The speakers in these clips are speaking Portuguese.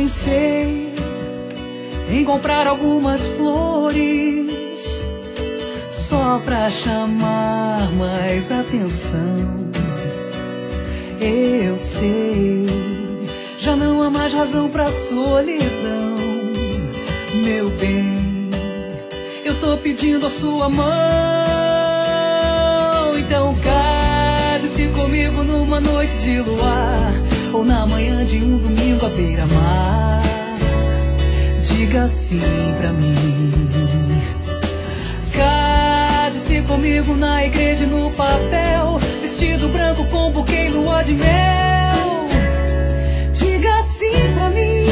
pensei em comprar algumas flores só pra chamar mais atenção. Eu sei, já não há mais razão pra solidão. Meu bem, eu tô pedindo a sua mão. Então case-se comigo numa noite de luar, ou na manhã de um domingo à beira-mar. Diga sim pra mim. Case-se comigo na igreja e no papel, vestido branco com buquê e lua de mel. Diga sim pra mim.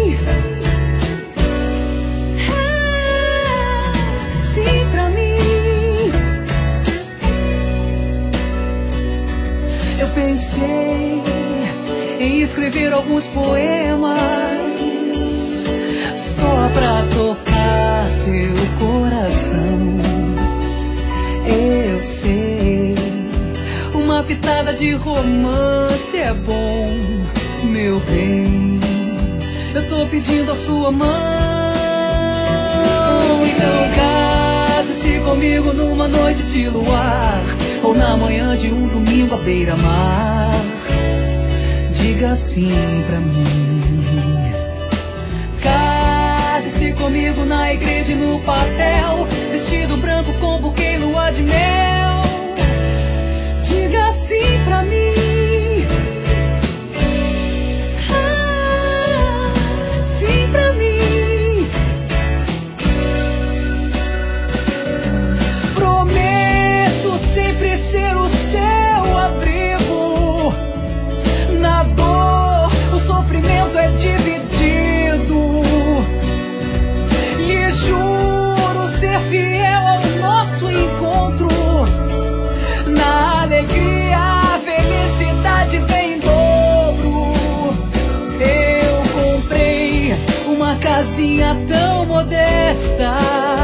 Sim pra mim. Eu pensei em escrever alguns poemas só pra tocar seu coração. Eu sei, uma pitada de romance é bom, meu bem. Eu tô pedindo a sua mão. Então case-se comigo numa noite de luar, ou na manhã de um domingo à beira-mar. Diga sim pra mim. Case-se comigo na igreja e no papel, vestido branco com buquê e lua de mel. Diga sim pra mim. Sim pra mim. Prometo sempre ser o seu abrigo. Na dor, o sofrimento é dividido. Lhe juro ser fiel ao nosso encontro. Na alegria, a felicidade vem em dobro. Eu comprei uma casinha tão modesta.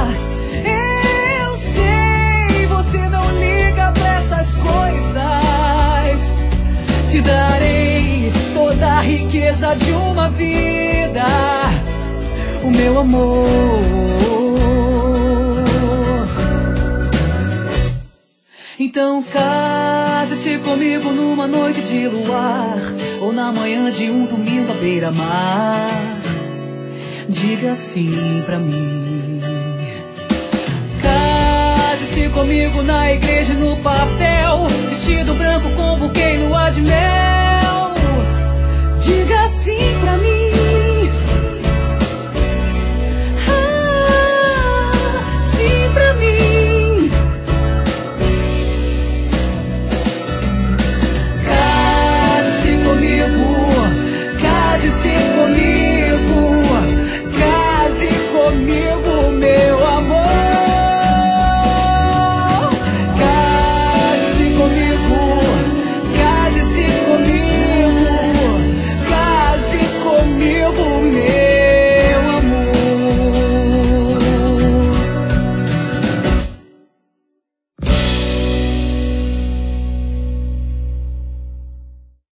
Eu sei, você não liga pra essas coisas. Te darei toda a riqueza de uma vida, o meu amor. Então case-se comigo numa noite de luar, ou na manhã de um domingo à beira-mar. Diga sim pra mim. Case-se comigo na igreja e no papel, vestido branco com buquê e lua de mel. Diga sim pra mim.